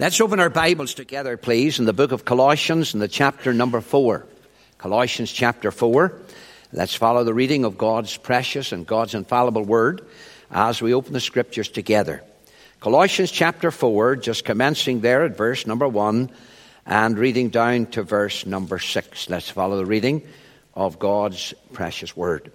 Let's open our Bibles together, please, in the book of Colossians, in the chapter number 4. Colossians chapter 4. Let's follow the reading of God's precious and God's infallible word as we open the scriptures together. Colossians chapter 4, just commencing there at verse number 1 and reading down to verse number 6. Let's follow the reading of God's precious word.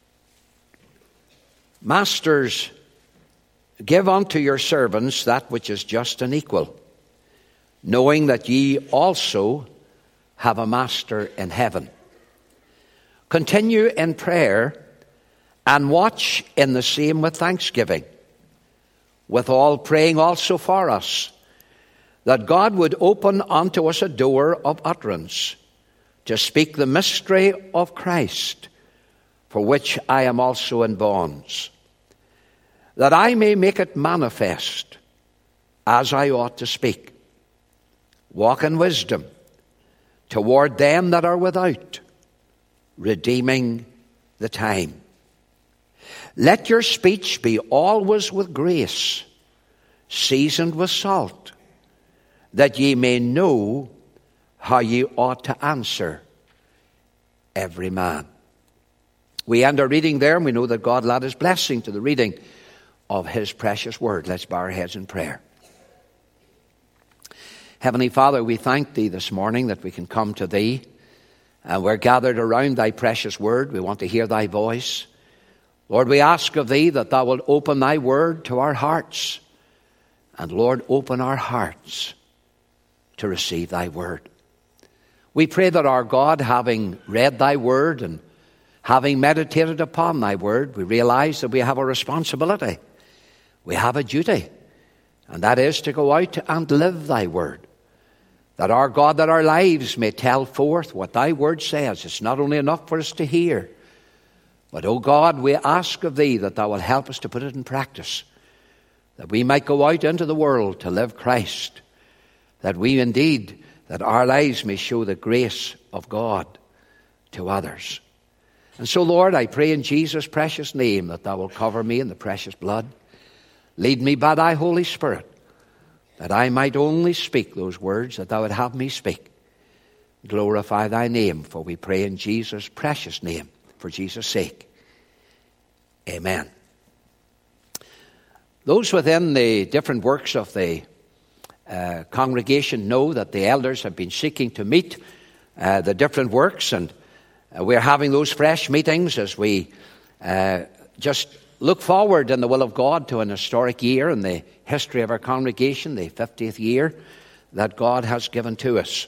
Masters, give unto your servants that which is just and equal, knowing that ye also have a master in heaven. Continue in prayer and watch in the same with thanksgiving, withal praying also for us, that God would open unto us a door of utterance, to speak the mystery of Christ, for which I am also in bonds, that I may make it manifest as I ought to speak. Walk in wisdom toward them that are without, redeeming the time. Let your speech be always with grace, seasoned with salt, that ye may know how ye ought to answer every man. We end our reading there, and we know that God led his blessing to the reading of his precious word. Let's bow our heads in prayer. Heavenly Father, we thank thee this morning that we can come to thee, and we're gathered around thy precious word. We want to hear thy voice. Lord, we ask of thee that thou wilt open thy word to our hearts, and Lord, open our hearts to receive thy word. We pray that our God, having read thy word and having meditated upon thy word, we realize that we have a responsibility. We have a duty, and that is to go out and live thy word. That our God, that our lives may tell forth what thy word says. It's not only enough for us to hear, but, O God, we ask of thee that thou wilt help us to put it in practice, that we might go out into the world to live Christ, that we indeed, that our lives may show the grace of God to others. And so, Lord, I pray in Jesus' precious name that thou wilt cover me in the precious blood. Lead me by thy Holy Spirit, that I might only speak those words that thou would have me speak. Glorify thy name, for we pray in Jesus' precious name, for Jesus' sake. Amen. Those within the different works of the congregation know that the elders have been seeking to meet the different works, and we're having those fresh meetings as we just look forward in the will of God to an historic year in the history of our congregation, the 50th year that God has given to us.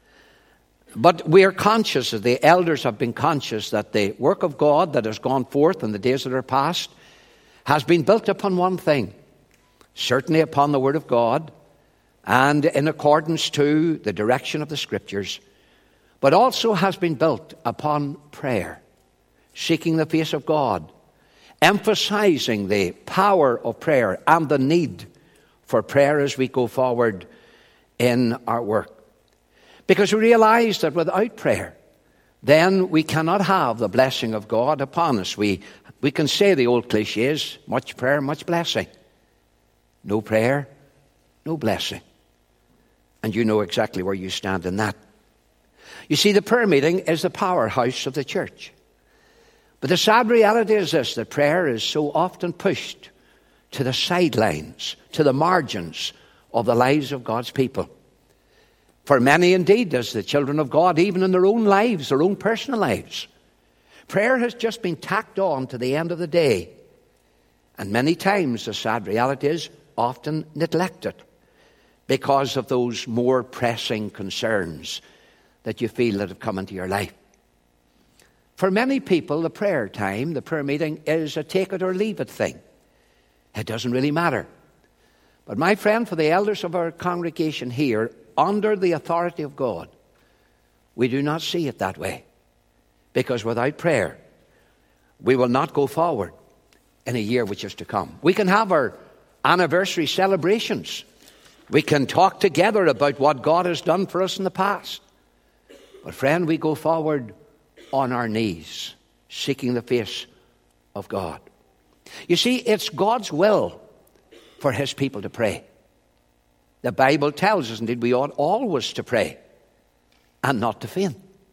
But we are conscious, as the elders have been conscious, that the work of God that has gone forth in the days that are past has been built upon one thing, certainly upon the Word of God and in accordance to the direction of the Scriptures, but also has been built upon prayer, seeking the face of God, emphasizing the power of prayer and the need for prayer as we go forward in our work. Because we realize that without prayer, then we cannot have the blessing of God upon us. We can say the old cliches, much prayer, much blessing. No prayer, no blessing. And you know exactly where you stand in that. You see, the prayer meeting is the powerhouse of the church. But the sad reality is this, that prayer is so often pushed to the sidelines, to the margins of the lives of God's people. For many indeed, as the children of God, even in their own lives, their own personal lives, prayer has just been tacked on to the end of the day. And many times, the sad reality is, often neglected because of those more pressing concerns that you feel that have come into your life. For many people, the prayer time, the prayer meeting, is a take it or leave it thing. It doesn't really matter. But my friend, for the elders of our congregation here, under the authority of God, we do not see it that way. Because without prayer, we will not go forward in a year which is to come. We can have our anniversary celebrations. We can talk together about what God has done for us in the past. But friend, we go forward on our knees, seeking the face of God. You see, it's God's will for his people to pray. The Bible tells us, indeed, we ought always to pray and not to faint.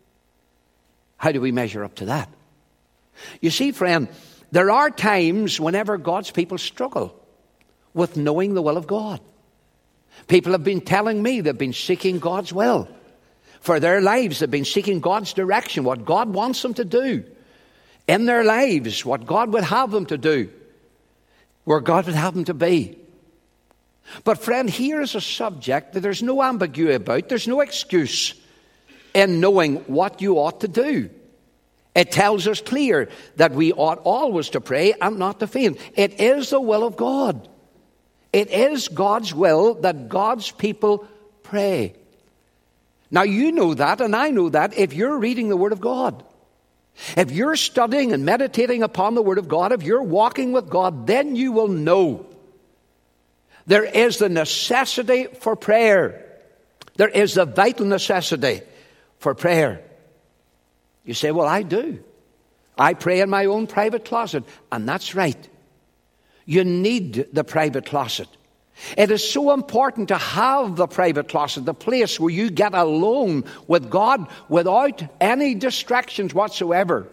How do we measure up to that? You see, friend, there are times whenever God's people struggle with knowing the will of God. People have been telling me they've been seeking God's will for their lives. They've been seeking God's direction, what God wants them to do in their lives, what God would have them to do, where God would have them to be. But friend, here is a subject that there's no ambiguity about. There's no excuse in knowing what you ought to do. It tells us clear that we ought always to pray and not to faint. It is the will of God. It is God's will that God's people pray. Now you know that, and I know that, if you're reading the Word of God. If you're studying and meditating upon the Word of God, if you're walking with God, then you will know there is the necessity for prayer. There is the vital necessity for prayer. You say, well, I do. I pray in my own private closet. And that's right. You need the private closet. It is so important to have the private closet, the place where you get alone with God without any distractions whatsoever.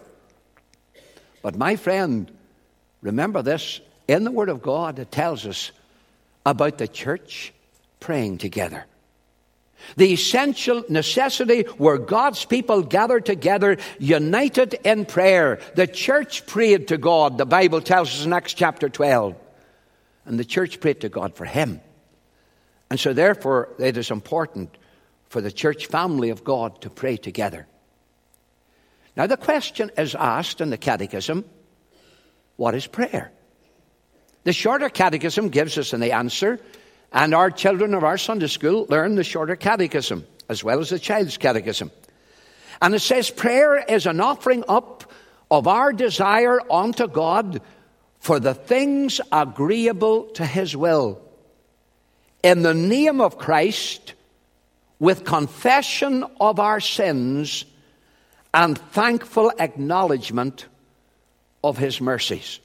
But my friend, remember this. In the Word of God, it tells us about the church praying together. The essential necessity where God's people gathered together, united in prayer. The church prayed to God, the Bible tells us in Acts chapter 12. And the church prayed to God for him. And so therefore, it is important for the church family of God to pray together. Now the question is asked in the catechism, what is prayer? The shorter catechism gives us the answer, and our children of our Sunday school learn the shorter catechism as well as the child's catechism. And it says prayer is an offering up of our desire unto God for the things agreeable to his will, in the name of Christ, with confession of our sins and thankful acknowledgement of his mercies.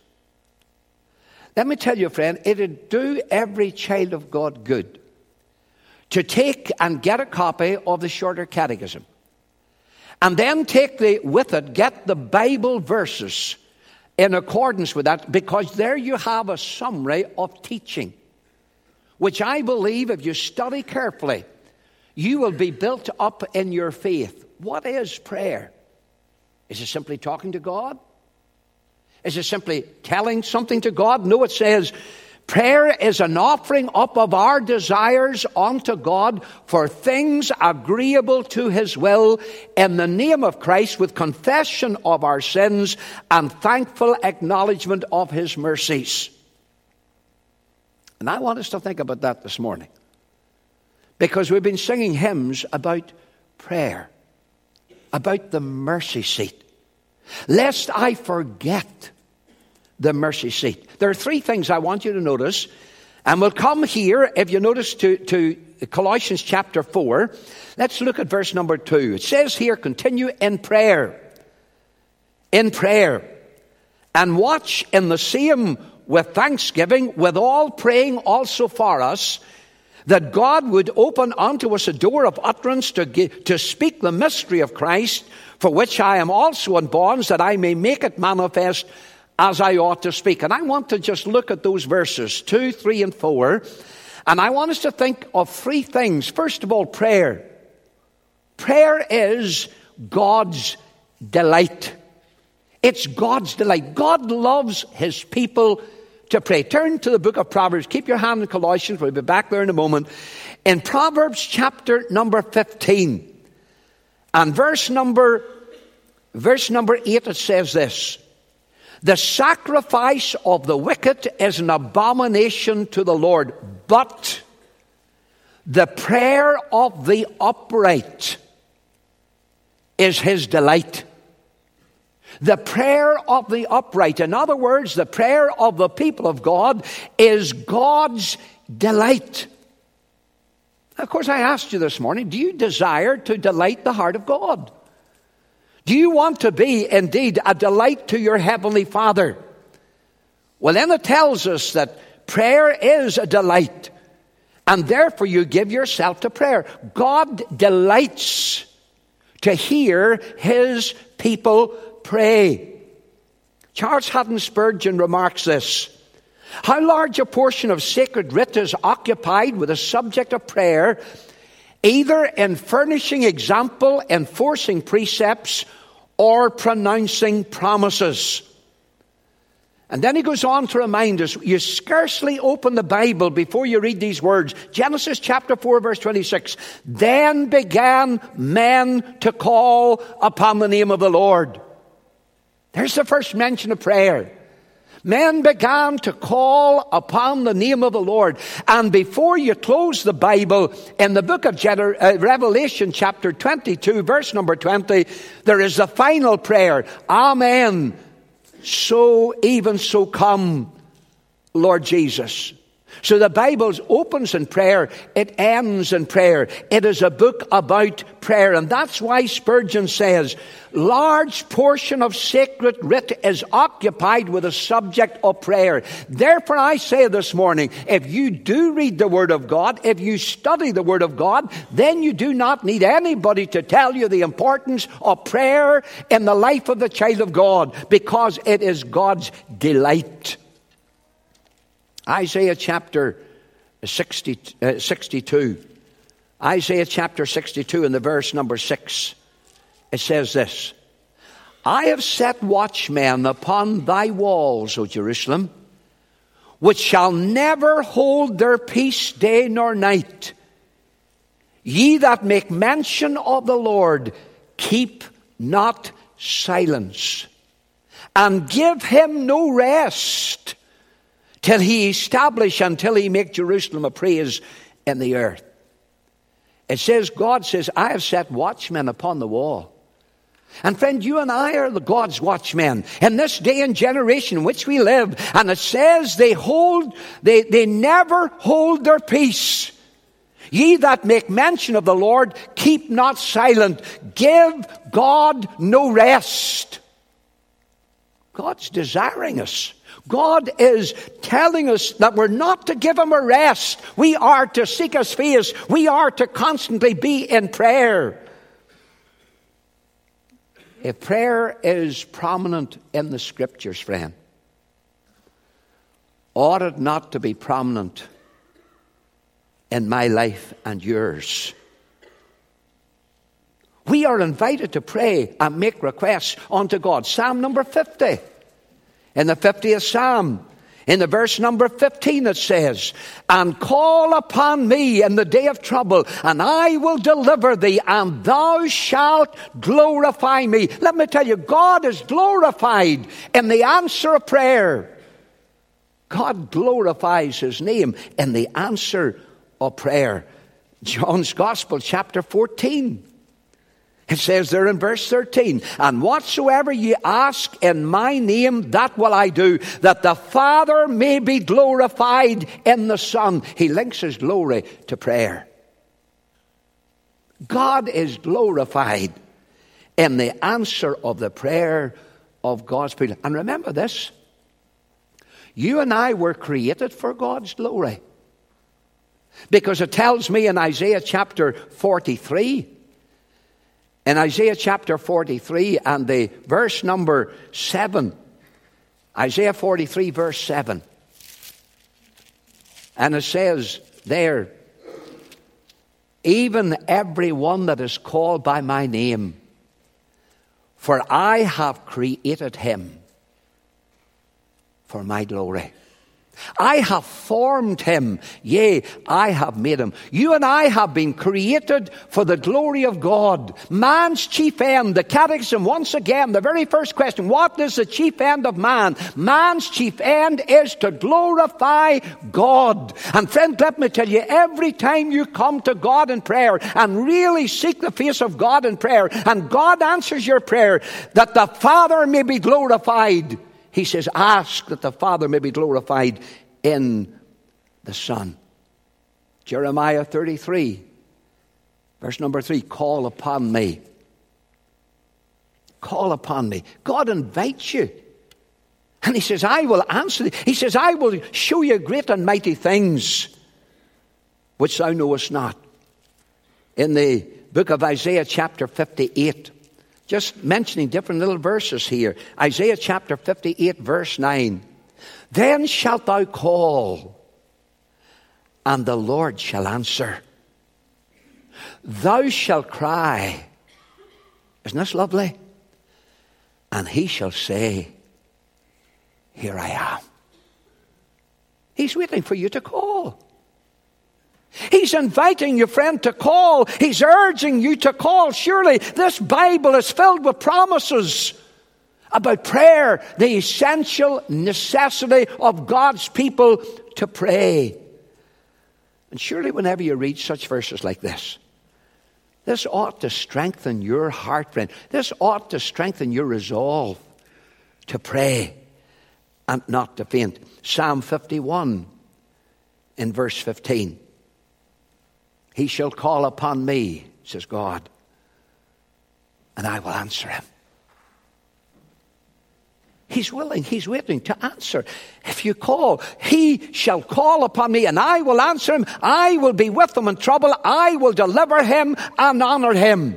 Let me tell you, friend, it'd do every child of God good to take and get a copy of the shorter catechism, and then get the Bible verses in accordance with that, because there you have a summary of teaching, which I believe if you study carefully, you will be built up in your faith. What is prayer? Is it simply talking to God? Is it simply telling something to God? No, it says prayer is an offering up of our desires unto God for things agreeable to his will, in the name of Christ, with confession of our sins and thankful acknowledgement of his mercies. And I want us to think about that this morning, because we've been singing hymns about prayer, about the mercy seat. Lest I forget the mercy seat. There are three things I want you to notice. And we'll come here, if you notice, to Colossians chapter 4. Let's look at verse number 2. It says here, continue in prayer. In prayer. And watch in the same with thanksgiving, with all praying also for us, that God would open unto us a door of utterance to speak the mystery of Christ, for which I am also in bonds, that I may make it manifest as I ought to speak. And I want to just look at those verses 2, 3, and 4. And I want us to think of three things. First of all, prayer. Prayer is God's delight. It's God's delight. God loves his people to pray. Turn to the book of Proverbs. Keep your hand in Colossians. We'll be back there in a moment. In Proverbs chapter number 15 and verse number 8, it says this: the sacrifice of the wicked is an abomination to the Lord, but the prayer of the upright is his delight. The prayer of the upright, in other words, the prayer of the people of God, is God's delight. Of course, I asked you this morning, do you desire to delight the heart of God? Do you want to be indeed a delight to your heavenly Father? Well, then it tells us that prayer is a delight. And therefore you give yourself to prayer. God delights to hear his people pray. Charles Haddon Spurgeon remarks this: how large a portion of sacred writ is occupied with the subject of prayer, either in furnishing example, enforcing precepts, or pronouncing promises. And then he goes on to remind us, you scarcely open the Bible before you read these words. Genesis chapter 4, verse 26. Then began men to call upon the name of the Lord. There's the first mention of prayer. Men began to call upon the name of the Lord. And before you close the Bible, in the book of Revelation chapter 22, verse number 20, there is the final prayer. Amen. So even so come, Lord Jesus. So the Bible opens in prayer, it ends in prayer. It is a book about prayer. And that's why Spurgeon says, large portion of sacred writ is occupied with the subject of prayer. Therefore I say this morning, if you do read the Word of God, if you study the Word of God, then you do not need anybody to tell you the importance of prayer in the life of the child of God, because it is God's delight. Isaiah chapter 62. Isaiah chapter 62 in the verse number 6. It says this: I have set watchmen upon thy walls, O Jerusalem, which shall never hold their peace day nor night. Ye that make mention of the Lord, keep not silence, and give him no rest, till he establish, until he make Jerusalem a praise in the earth. It says, God says, I have set watchmen upon the wall. And friend, you and I are the God's watchmen in this day and generation in which we live. And it says they never hold their peace. Ye that make mention of the Lord, keep not silent. Give God no rest. God's desiring us. God is telling us that we're not to give him a rest. We are to seek his face. We are to constantly be in prayer. If prayer is prominent in the Scriptures, friend, ought it not to be prominent in my life and yours? We are invited to pray and make requests unto God. Psalm number 50. In the 50th Psalm, in the verse number 15, it says, and call upon me in the day of trouble, and I will deliver thee, and thou shalt glorify me. Let me tell you, God is glorified in the answer of prayer. God glorifies his name in the answer of prayer. John's Gospel, chapter 14. It says there in verse 13, and whatsoever ye ask in my name, that will I do, that the Father may be glorified in the Son. He links his glory to prayer. God is glorified in the answer of the prayer of God's people. And remember this, you and I were created for God's glory. Because it tells me in Isaiah chapter 43, in Isaiah chapter 43 and the verse number 7. Isaiah 43 verse 7. And it says there, even every one that is called by my name, for I have created him for my glory. I have formed him, yea, I have made him. You and I have been created for the glory of God. Man's chief end, the catechism, once again, the very first question, what is the chief end of man? Man's chief end is to glorify God. And friend, let me tell you, every time you come to God in prayer and really seek the face of God in prayer, and God answers your prayer, that the Father may be glorified, he says, ask that the Father may be glorified in the Son. Jeremiah 33, verse number 3, call upon me. Call upon me. God invites you. And he says, I will answer thee. He says, I will show you great and mighty things. which thou knowest not. In the book of Isaiah chapter 58, just mentioning different little verses here. Isaiah chapter 58 verse 9. Then shalt thou call, and the Lord shall answer. Thou shalt cry. Isn't this lovely? And he shall say, here I am. He's waiting for you to call. He's inviting your friend to call. He's urging you to call. Surely this Bible is filled with promises about prayer, the essential necessity of God's people to pray. And surely whenever you read such verses like this ought to strengthen your heart, friend. This ought to strengthen your resolve to pray and not to faint. Psalm 51 in verse 15. He shall call upon me, says God, and I will answer him. He's willing, he's waiting to answer. If you call, he shall call upon me, and I will answer him. I will be with him in trouble. I will deliver him and honor him.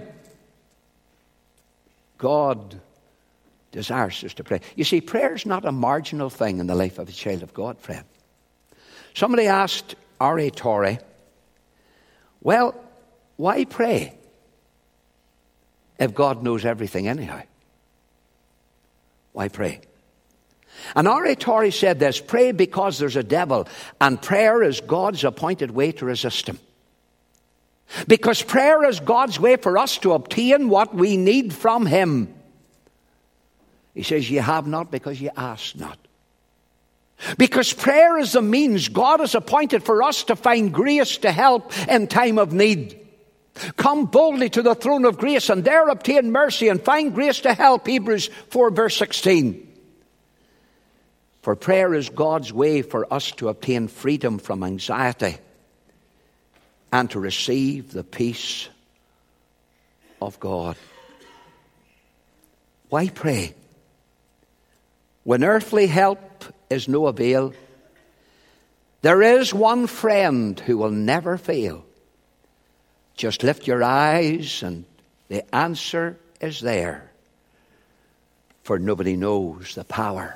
God desires us to pray. You see, prayer is not a marginal thing in the life of a child of God, friend. Somebody asked R.A. Torrey, well, why pray if God knows everything anyhow? Why pray? And R.A. Torrey said this, pray because there's a devil, and prayer is God's appointed way to resist him. Because prayer is God's way for us to obtain what we need from him. He says, ye have not because ye ask not. Because prayer is the means God has appointed for us to find grace to help in time of need. Come boldly to the throne of grace and there obtain mercy and find grace to help. Hebrews 4 verse 16. For prayer is God's way for us to obtain freedom from anxiety and to receive the peace of God. Why pray? When earthly help is no avail, there is one friend who will never fail. Just lift your eyes and the answer is there. For nobody knows the power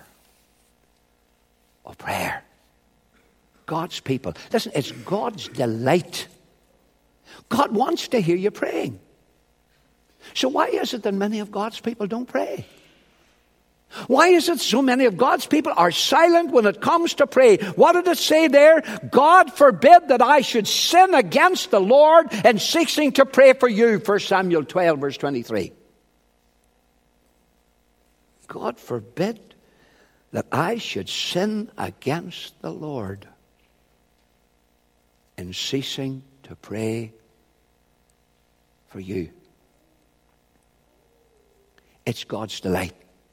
of prayer. God's people. Listen, it's God's delight. God wants to hear you praying. So why is it that many of God's people don't pray? Why is it so many of God's people are silent when it comes to pray? What did it say there? God forbid that I should sin against the Lord in ceasing to pray for you. 1 Samuel 12 verse 23. God forbid that I should sin against the Lord in ceasing to pray for you. It's God's delight.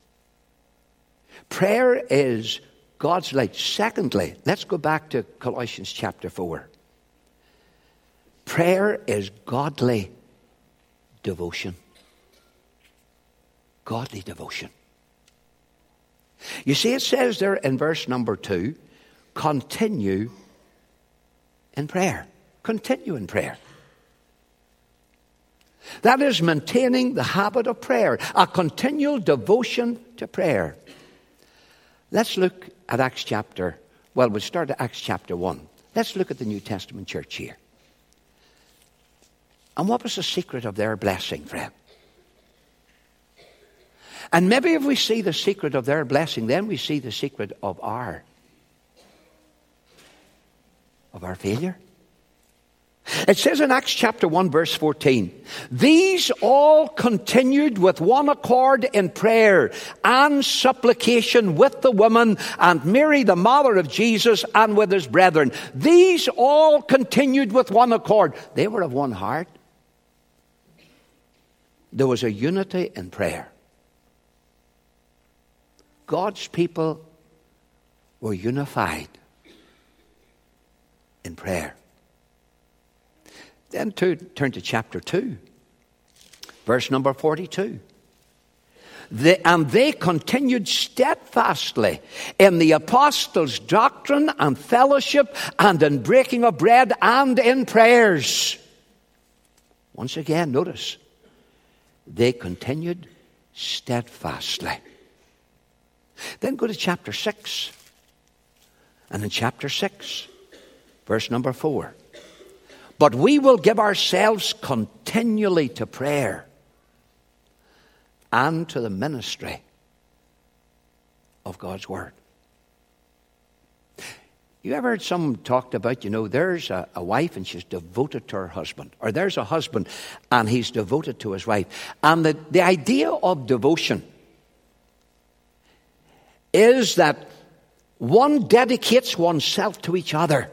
Prayer is God's delight. Secondly, let's go back to Colossians chapter 4. Prayer is godly devotion. Godly devotion. You see, it says there in verse number 2, continue in prayer. Continue in prayer. That is maintaining the habit of prayer, a continual devotion to prayer. Let's look at Acts chapter, we'll start at Acts chapter 1. Let's look at the New Testament church here. And what was the secret of their blessing, friend? And maybe if we see the secret of their blessing, then we see the secret of our failure. It says in Acts chapter 1 verse 14, these all continued with one accord in prayer and supplication with the women and Mary the mother of Jesus and with his brethren. These all continued with one accord. They were of one heart. There was a unity in prayer. God's people were unified in prayer. Then turn to chapter 2, verse number 42. And they continued steadfastly in the apostles' doctrine and fellowship and in breaking of bread and in prayers. Once again, notice, they continued steadfastly. Then go to chapter 6. And in chapter 6, verse number 4. But we will give ourselves continually to prayer and to the ministry of God's Word. You ever heard someone talked about, there's a wife and she's devoted to her husband. Or there's a husband and he's devoted to his wife. And the idea of devotion is that one dedicates oneself to each other.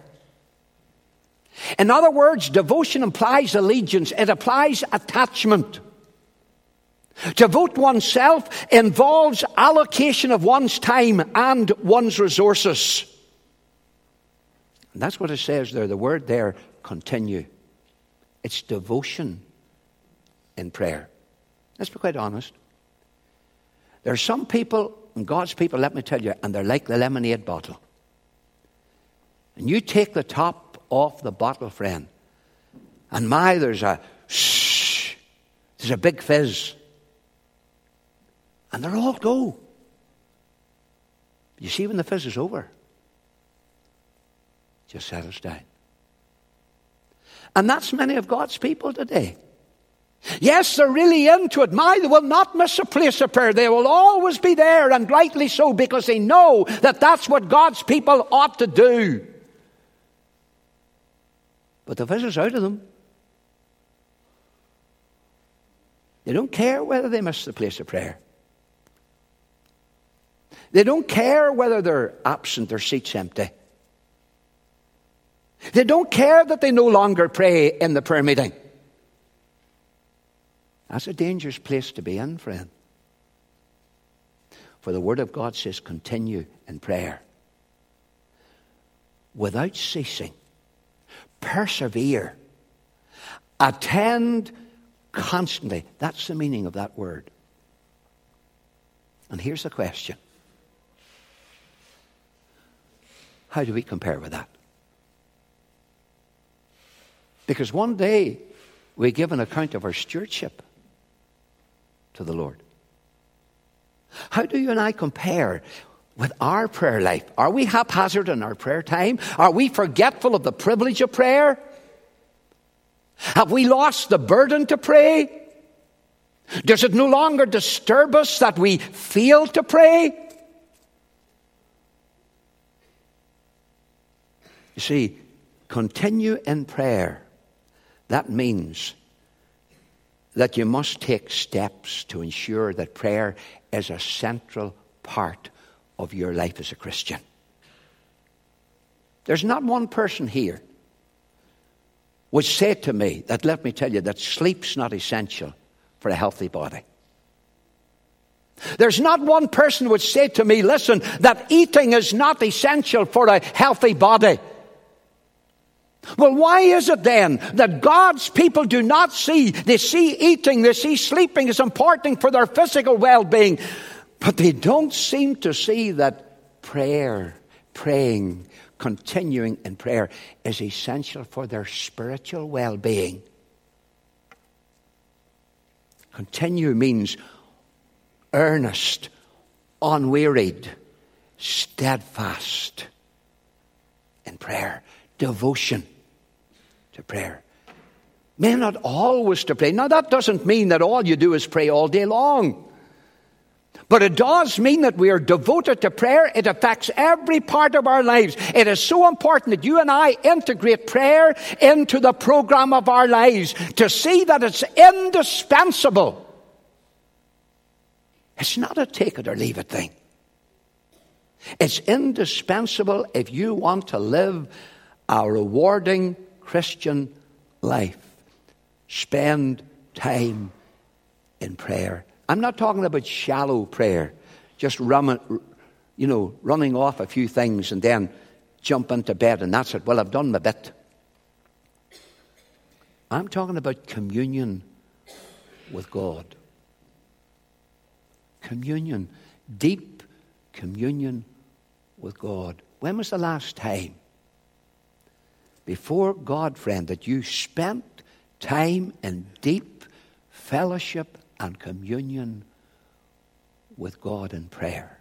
In other words, devotion implies allegiance. It implies attachment. To devote oneself involves allocation of one's time and one's resources. And that's what it says there. The word there, continue. It's devotion in prayer. Let's be quite honest. There are some people, and God's people, let me tell you, and they're like the lemonade bottle. And you take the top off the bottle, friend, and there's a big fizz. And they'll all go. You see, when the fizz is over, it just settles down. And that's many of God's people today. Yes, they're really into it. They will not miss a place of prayer. They will always be there, and rightly so, because they know that that's what God's people ought to do. But the fizz is out of them. They don't care whether they miss the place of prayer. They don't care whether they're absent, their seat's empty. They don't care that they no longer pray in the prayer meeting. That's a dangerous place to be in, friend. For the Word of God says, continue in prayer. Without ceasing. Persevere. Attend constantly. That's the meaning of that word. And here's the question. How do we compare with that? Because one day we give an account of our stewardship to the Lord. How do you and I compare with our prayer life? Are we haphazard in our prayer time? Are we forgetful of the privilege of prayer? Have we lost the burden to pray? Does it no longer disturb us that we fail to pray? You see, continue in prayer. That means that you must take steps to ensure that prayer is a central part of your life as a Christian. There's not one person here would say to me that, let me tell you, that sleep's not essential for a healthy body. There's not one person would say to me, listen, that eating is not essential for a healthy body. Well, why is it then that God's people do not see? They see eating, they see sleeping as important for their physical well-being, but they don't seem to see that praying, continuing in prayer is essential for their spiritual well-being. Continue means earnest, unwearied, steadfast in prayer. Devotion to prayer. May not always to pray. Now that doesn't mean that all you do is pray all day long. But it does mean that we are devoted to prayer. It affects every part of our lives. It is so important that you and I integrate prayer into the program of our lives to see that it's indispensable. It's not a take it or leave it thing. It's indispensable if you want to live a rewarding Christian life. Spend time in prayer. I'm not talking about shallow prayer, just running off a few things and then jump into bed and that's it. Well, I've done my bit. I'm talking about communion with God. communion, deep communion with God. When was the last time before God, friend, that you spent time in deep fellowship and communion with God in prayer?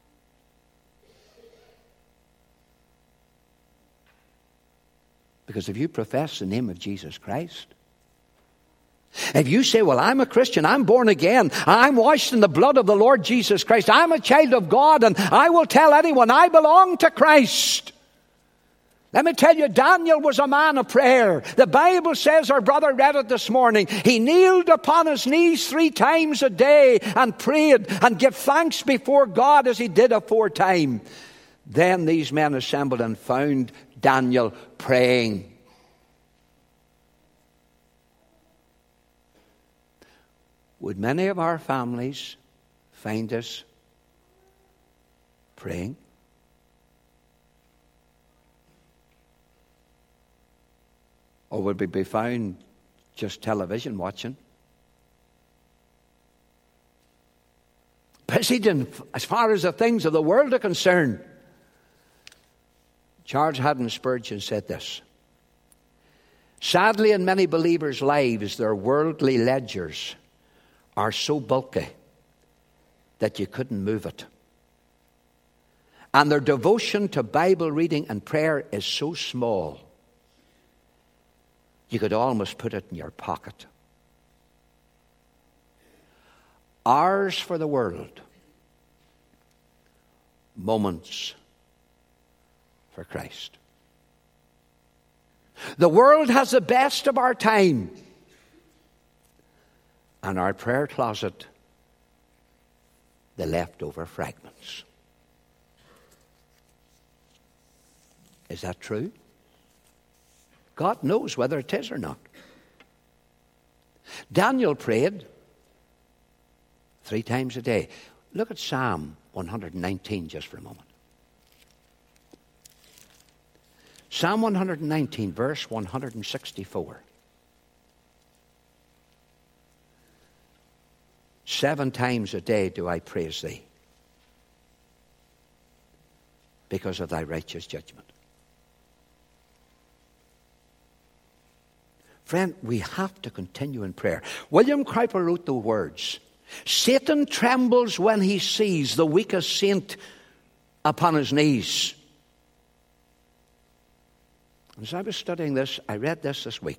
Because if you profess the name of Jesus Christ, if you say, well, I'm a Christian, I'm born again, I'm washed in the blood of the Lord Jesus Christ, I'm a child of God, and I will tell anyone I belong to Christ. Let me tell you, Daniel was a man of prayer. The Bible says, our brother read it this morning, he kneeled upon his knees 3 times a day and prayed and gave thanks before God as he did aforetime. Then these men assembled and found Daniel praying. Would many of our families find us praying? Or would we be found just television watching? Busied in, as far as the things of the world are concerned. Charles Haddon Spurgeon said this: sadly, in many believers' lives, their worldly ledgers are so bulky that you couldn't move it. And their devotion to Bible reading and prayer is so small, you could almost put it in your pocket. Hours for the world, moments for Christ. The world has the best of our time, and our prayer closet, the leftover fragments. Is that true? God knows whether it is or not. Daniel prayed 3 times a day. Look at Psalm 119 just for a moment. Psalm 119, verse 164. 7 times a day do I praise thee, because of thy righteous judgment. Friend, we have to continue in prayer. William Cowper wrote the words, Satan trembles when he sees the weakest saint upon his knees. As I was studying this, I read this week.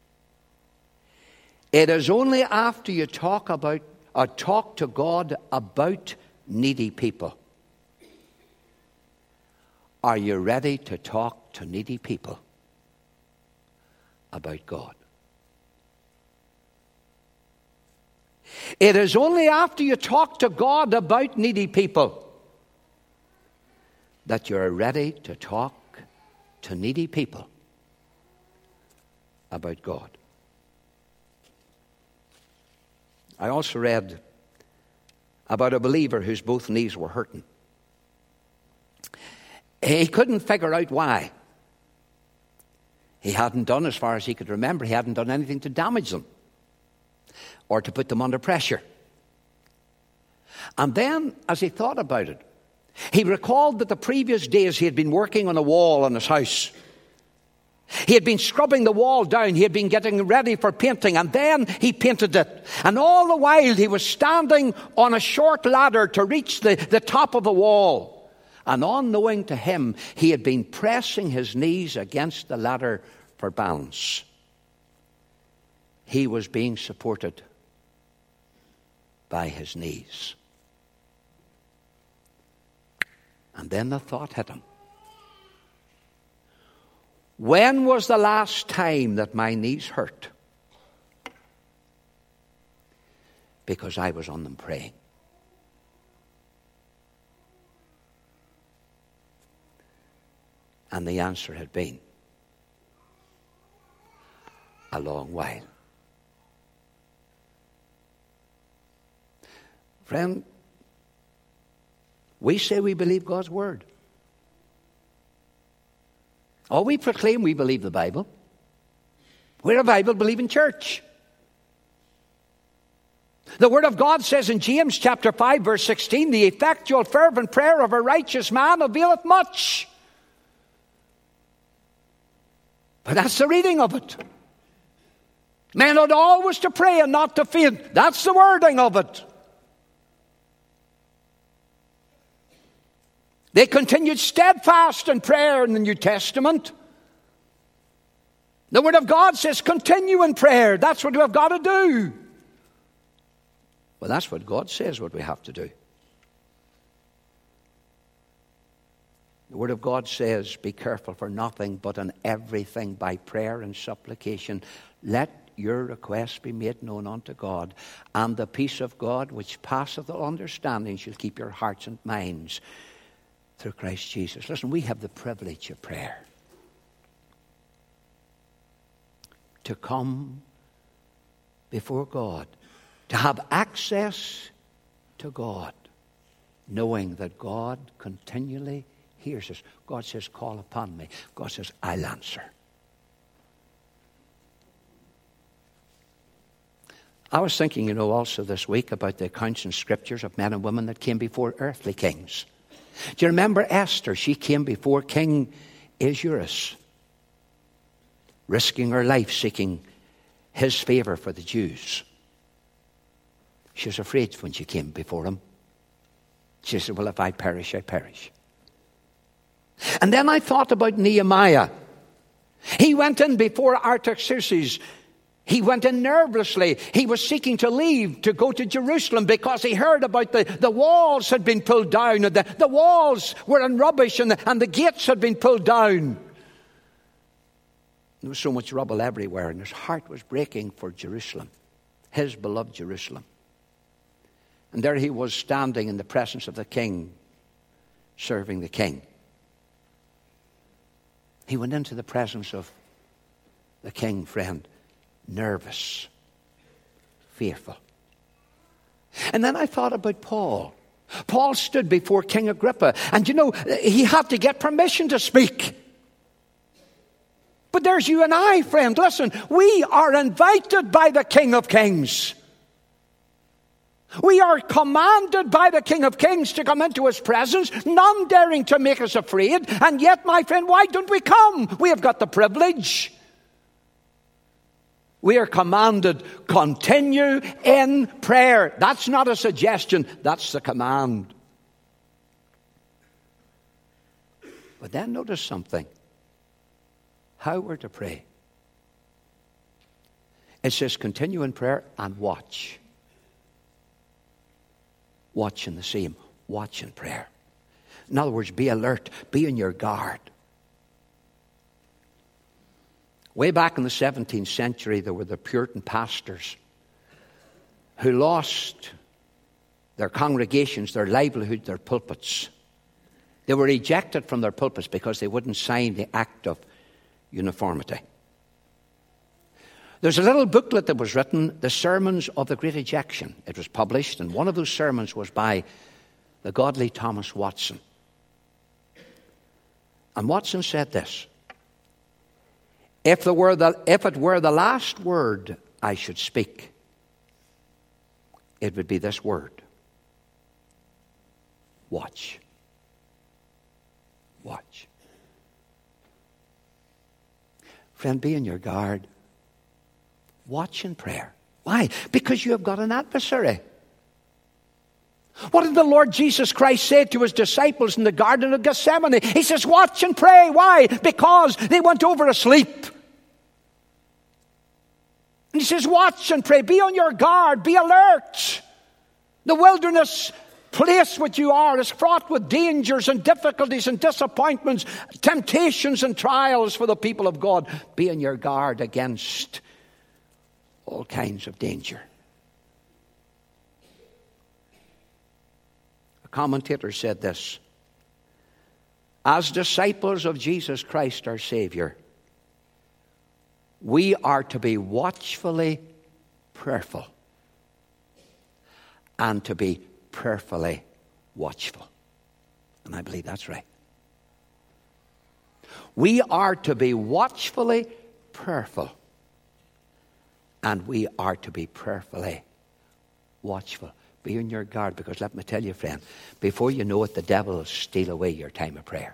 It is only after you talk to God about needy people, are you ready to talk to needy people about God. It is only after you talk to God about needy people that you're ready to talk to needy people about God. I also read about a believer whose both knees were hurting. He couldn't figure out why. He hadn't done, as far as he could remember, he hadn't done anything to damage them or to put them under pressure. And then, as he thought about it, he recalled that the previous days he had been working on a wall in his house. He had been scrubbing the wall down. He had been getting ready for painting, and then he painted it. And all the while he was standing on a short ladder to reach the top of the wall. And unknowing to him, he had been pressing his knees against the ladder for balance. He was being supported by his knees. And then the thought hit him. When was the last time that my knees hurt? Because I was on them praying. And the answer had been a long while. Friend, we say we believe God's word. Oh, we proclaim we believe the Bible. We're a Bible-believing church. The Word of God says in James chapter 5, verse 16, the effectual fervent prayer of a righteous man availeth much. But that's the reading of it. Men ought always to pray and not to faint. That's the wording of it. They continued steadfast in prayer in the New Testament. The Word of God says continue in prayer. That's what we've got to do. Well, that's what God says what we have to do. The Word of God says, be careful for nothing, but in everything by prayer and supplication. Let your requests be made known unto God, and the peace of God, which passeth all understanding, shall keep your hearts and minds through Christ Jesus. Listen, we have the privilege of prayer. To come before God, to have access to God, knowing that God continually hears us. God says, call upon me. God says, I'll answer. I was thinking, also this week about the accounts in Scriptures of men and women that came before earthly kings. Do you remember Esther? She came before King Ahasuerus, risking her life, seeking his favor for the Jews. She was afraid when she came before him. She said, well, if I perish, I perish. And then I thought about Nehemiah. He went in before Artaxerxes. He went in nervously. He was seeking to leave to go to Jerusalem because he heard about the walls had been pulled down. And the walls were in rubbish and the gates had been pulled down. There was so much rubble everywhere, and his heart was breaking for Jerusalem, his beloved Jerusalem. And there he was standing in the presence of the king, serving the king. He went into the presence of the king, friend, nervous, fearful. And then I thought about Paul. Paul stood before King Agrippa, and he had to get permission to speak. But there's you and I, friend. Listen, we are invited by the King of Kings. We are commanded by the King of Kings to come into his presence, none daring to make us afraid. And yet, my friend, why don't we come? We have got the privilege. We are commanded, continue in prayer. That's not a suggestion, that's the command. But then notice something. How we're to pray. It says continue in prayer and watch. Watch in the same. Watch in prayer. In other words, be alert. Be on your guard. Way back in the 17th century, there were the Puritan pastors who lost their congregations, their livelihood, their pulpits. They were ejected from their pulpits because they wouldn't sign the Act of Uniformity. There's a little booklet that was written, The Sermons of the Great Ejection. It was published, and one of those sermons was by the godly Thomas Watson. And Watson said this: If it were the last word I should speak, it would be this word: watch. Watch. Friend, be on your guard. Watch in prayer. Why? Because you have got an adversary. What did the Lord Jesus Christ say to his disciples in the Garden of Gethsemane? He says, watch and pray. Why? Because they went over asleep. And he says, watch and pray. Be on your guard. Be alert. The wilderness place which you are is fraught with dangers and difficulties and disappointments, temptations and trials for the people of God. Be on your guard against all kinds of danger. A commentator said this: as disciples of Jesus Christ our Savior, we are to be watchfully prayerful and to be prayerfully watchful. And I believe that's right. We are to be watchfully prayerful and we are to be prayerfully watchful. Be on your guard, because let me tell you, friend, before you know it, the devil will steal away your time of prayer.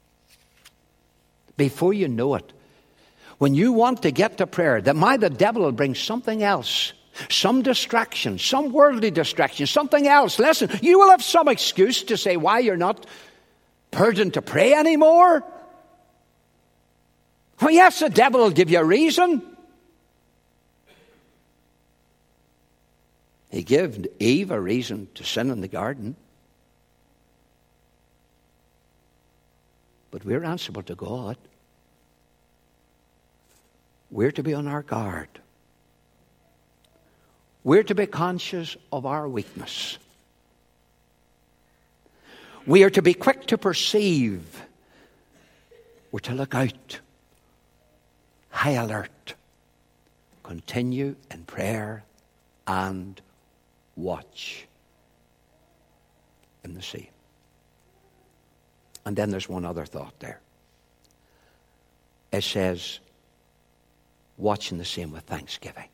Before you know it, when you want to get to prayer, the devil will bring something else, some distraction, some worldly distraction, something else. Listen, you will have some excuse to say why you're not burdened to pray anymore. Well, yes, the devil will give you a reason. He gave Eve a reason to sin in the garden. But we're answerable to God. We're to be on our guard. We're to be conscious of our weakness. We are to be quick to perceive. We're to look out. High alert. Continue in prayer and watch in the sea. And then there's one other thought there. It says, watch in the same with thanksgiving.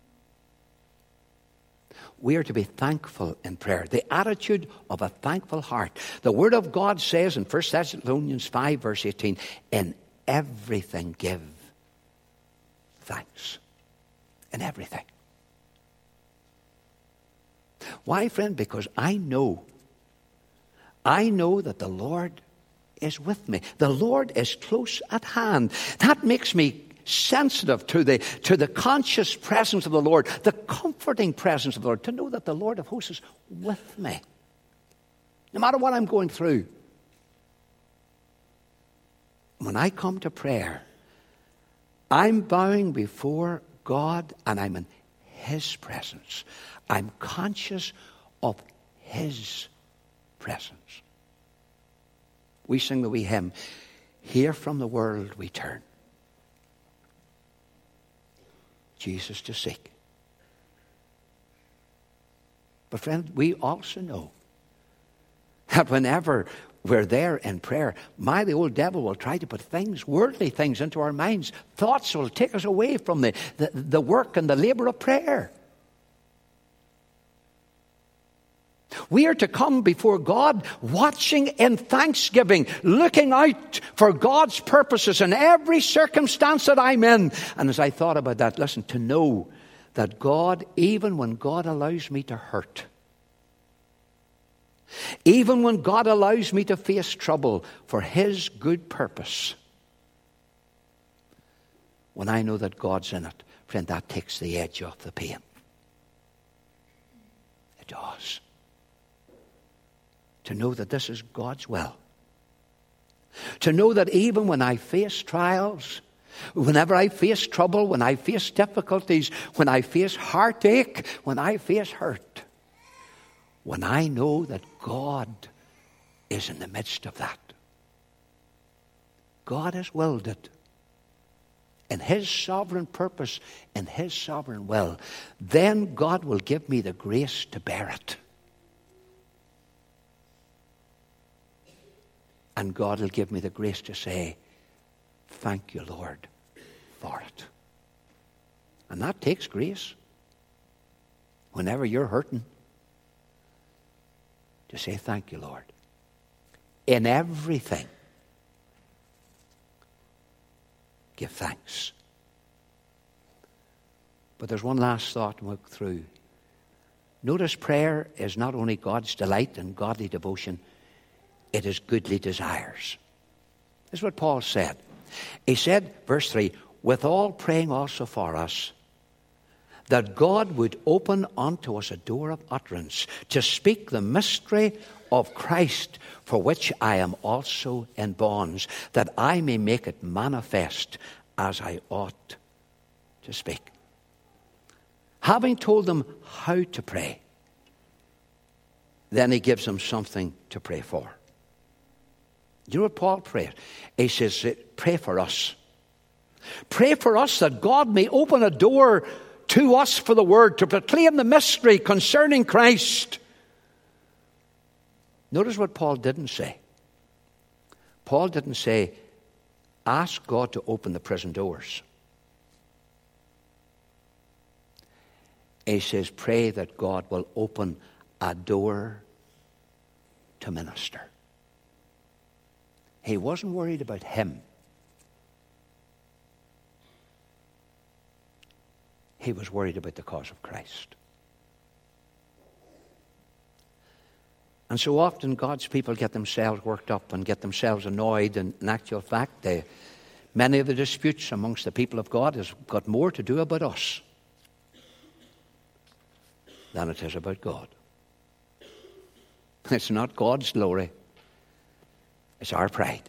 We are to be thankful in prayer. The attitude of a thankful heart. The Word of God says in 1 Thessalonians 5 verse 18, in everything give thanks. In everything. Why, friend? Because I know that the Lord is with me. The Lord is close at hand. That makes me sensitive to the conscious presence of the Lord, the comforting presence of the Lord, to know that the Lord of hosts is with me. No matter what I'm going through. When I come to prayer, I'm bowing before God and I'm in His presence. I'm conscious of His presence. We sing the wee hymn, here from the world we turn, Jesus to seek. But friend, we also know that whenever we're there in prayer, the old devil will try to put things, worldly things, into our minds. Thoughts will take us away from the work and the labor of prayer. We are to come before God watching in thanksgiving, looking out for God's purposes in every circumstance that I'm in. And as I thought about that, listen, to know that God, even when God allows me to hurt, even when God allows me to face trouble for His good purpose, when I know that God's in it, friend, that takes the edge off the pain. It does. To know that this is God's will. To know that even when I face trials, whenever I face trouble, when I face difficulties, when I face heartache, when I face hurt, when I know that God is in the midst of that. God has willed it. In His sovereign purpose, in His sovereign will, then God will give me the grace to bear it. And God will give me the grace to say, thank you, Lord, for it. And that takes grace. Whenever you're hurting, to say, thank you, Lord. In everything, give thanks. But there's one last thought to look through. Notice prayer is not only God's delight and godly devotion, it is goodly desires. This is what Paul said. He said, verse 3, with all praying also for us, that God would open unto us a door of utterance to speak the mystery of Christ, for which I am also in bonds, that I may make it manifest as I ought to speak. Having told them how to pray, then he gives them something to pray for. Do you know what Paul prayed? He says, pray for us. Pray for us that God may open a door to us for the word, to proclaim the mystery concerning Christ. Notice what Paul didn't say. Paul didn't say, ask God to open the prison doors. He says, pray that God will open a door to minister. He wasn't worried about him. He was worried about the cause of Christ. And so often God's people get themselves worked up and get themselves annoyed. And in actual fact, many of the disputes amongst the people of God has got more to do about us than it is about God. It's not God's glory. It's our pride.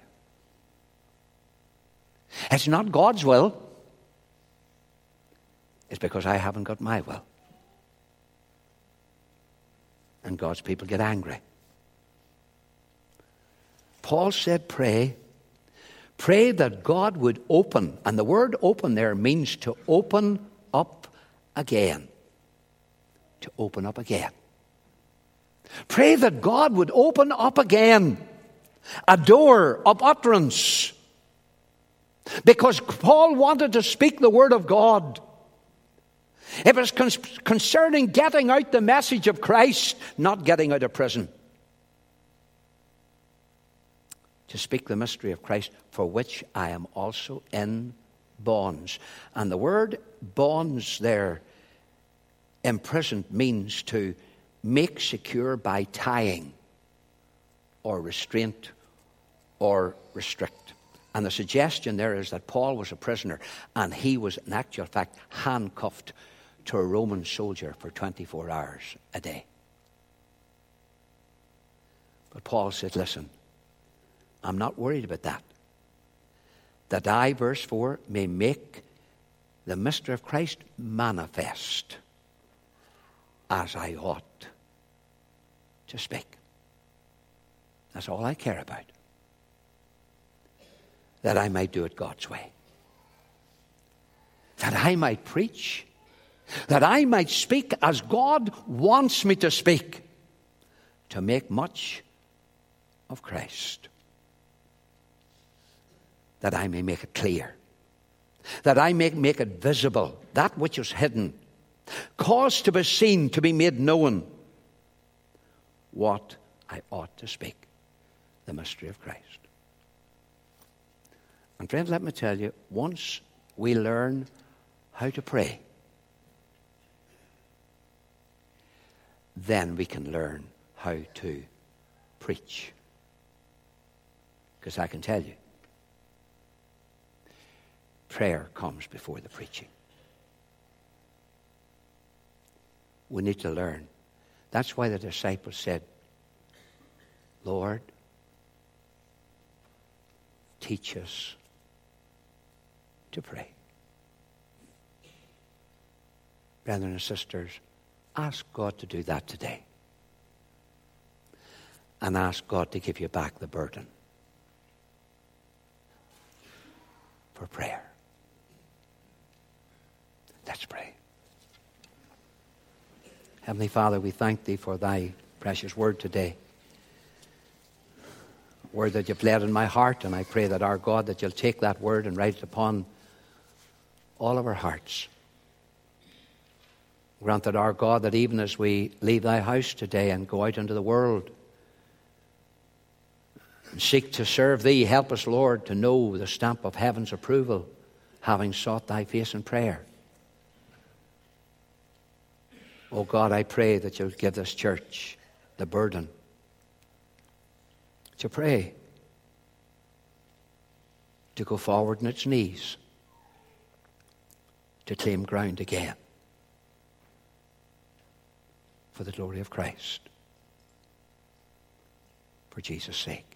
It's not God's will. It's because I haven't got my will. And God's people get angry. Paul said, pray. Pray that God would open. And the word open there means to open up again. To open up again. Pray that God would open up again a door of utterance. Because Paul wanted to speak the word of God. It was concerning getting out the message of Christ, not getting out of prison. To speak the mystery of Christ, for which I am also in bonds. And the word bonds there, imprisoned, means to make secure by tying or restraint or restrict. And the suggestion there is that Paul was a prisoner and he was in actual fact handcuffed to a Roman soldier for 24 hours a day. But Paul said, listen, I'm not worried about that. That I, verse 4, may make the mystery of Christ manifest as I ought to speak. That's all I care about. That I might do it God's way. That I might preach. That I might speak as God wants me to speak. To make much of Christ. That I may make it clear. That I may make it visible. That which is hidden. Cause to be seen, to be made known. What I ought to speak. The mystery of Christ. And friends, let me tell you, once we learn how to pray, then we can learn how to preach. Because I can tell you, prayer comes before the preaching. We need to learn. That's why the disciples said, Lord, teach us to pray. Brethren and sisters, ask God to do that today. And ask God to give you back the burden for prayer. Let's pray. Heavenly Father, we thank Thee for Thy precious word today. Word that You've laid in my heart, and I pray that our God, that You'll take that word and write it upon all of our hearts. Grant that our God, that even as we leave Thy house today and go out into the world and seek to serve Thee, help us, Lord, to know the stamp of heaven's approval, having sought Thy face in prayer. Oh God, I pray that You'll give this church the burden to pray, to go forward on its knees, to claim ground again for the glory of Christ, for Jesus' sake.